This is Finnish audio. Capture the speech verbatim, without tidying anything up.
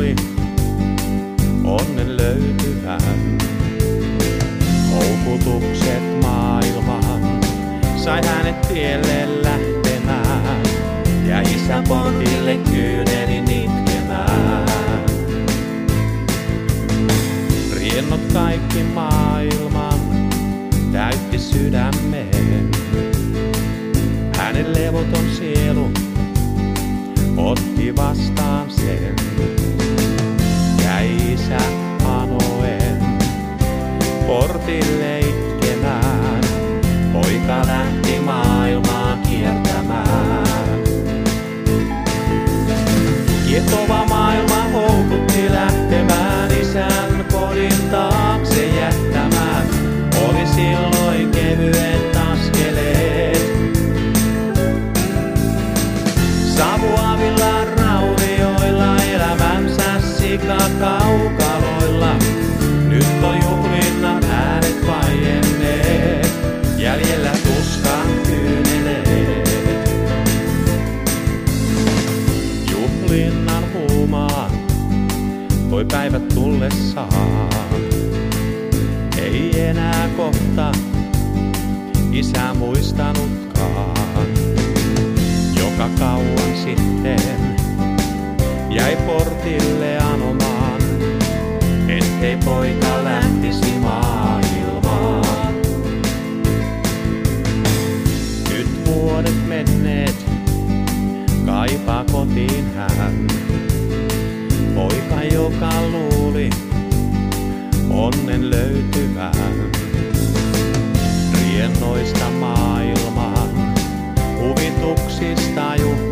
luuli onnen löytyvän. Houkutukset maailmaan sai hänet tielle lähtemään ja isä portille kyynelin itkemään. Riennot kaikki maailman täytti sydämen. Hänen levoton sielu otti vastaan sen. Jäi isä anoen portille itkemään. Poika lähti maailmaa kiertämään. Kiehtova maailma houkutti lähtemään isän kodin taakse jättämään. Oli silloin kevyet askeleet. Savuavilla raunioilla elämänsä sikakaukaloilla. Nyt on juhlinnan äänet vaienneet, jäljellä tuskan kyyneleet. Juhlinnan huumaan toi päivät tullessaan. Ei enää kohta isä muistanutkaan, joka kauan sitten jäi portille anomaan, ettei poika lähtisi maailmaan. Nyt vuodet menneet, kaipaa kotiin hän. Poika, joka luuli onnen löytyvän. Riennoista maailman, huvituksista juhliin.